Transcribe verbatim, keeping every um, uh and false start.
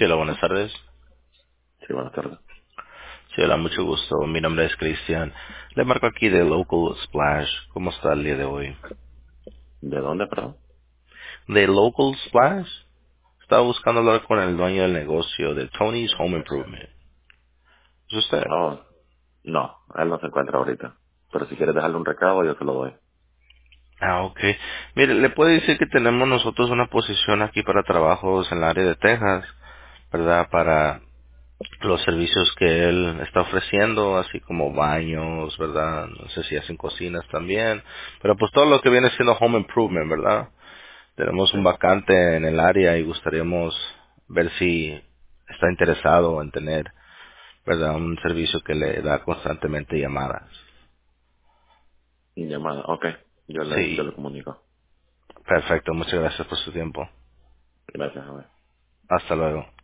Sí, hola, buenas tardes. Sí, buenas tardes. Sí, hola, mucho gusto. Mi nombre es Cristian. Le marco aquí de Local Splash. ¿Cómo está el día de hoy? ¿De dónde, perdón? ¿De Local Splash? Estaba buscando hablar con el dueño del negocio de Tony's Home Improvement. ¿Es usted? Oh, no, él no se encuentra ahorita. Pero si quieres dejarle un recado, yo te lo doy. Ah, ok. Mire, le puedo decir que tenemos nosotros una posición aquí para trabajos en el área de Texas, ¿verdad? Para los servicios que él está ofreciendo, así como baños, ¿verdad? No sé si hacen cocinas también, pero pues todo lo que viene siendo home improvement, ¿verdad? Tenemos Sí. un vacante en el área y gustaríamos ver si está interesado en tener, ¿verdad? Un servicio que le da constantemente llamadas. Llamada, ok. Yo le, yo Sí, le comunico. perfecto. Muchas gracias por su tiempo. Gracias, a ver. Hasta luego.